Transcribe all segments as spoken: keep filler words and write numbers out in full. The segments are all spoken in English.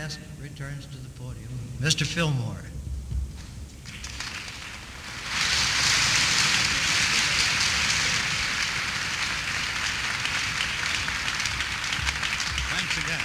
guest returns to the podium, Mister Fillmore. Thanks again.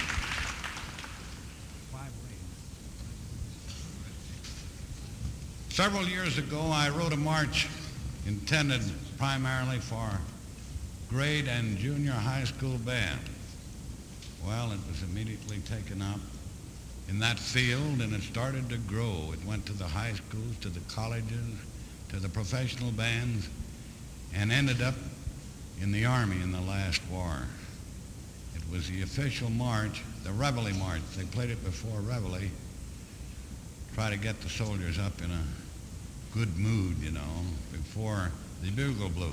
Several years ago, I wrote a march intended primarily for grade and junior high school band. Well, it was immediately taken up in that field, and it started to grow. It went to the high schools, to the colleges, to the professional bands, and ended up in the Army in the last war. It was the official march, the Reveille March. They played it before Reveille, try to get the soldiers up in a good mood, you know, before the bugle blew.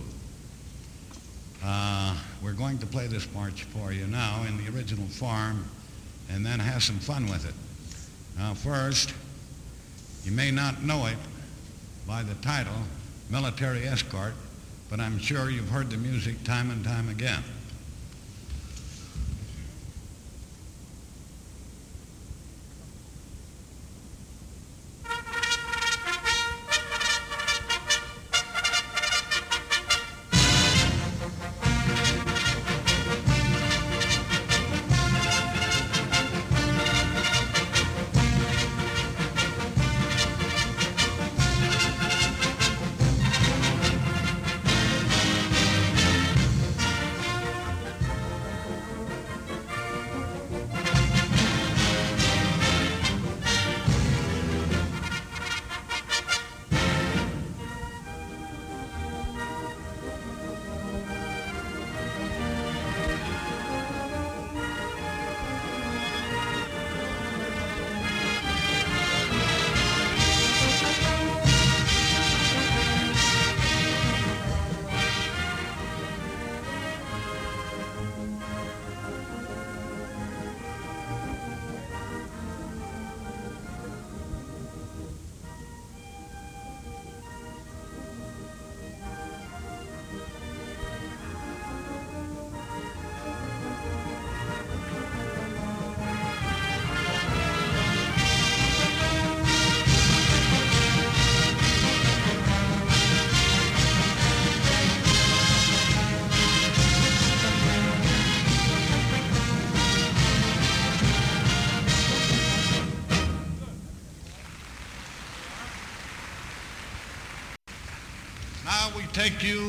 Uh, we're going to play this march for you now in the original form and then have some fun with it. Now first, you may not know it by the title, Military Escort, but I'm sure you've heard the music time and time again. Now we take you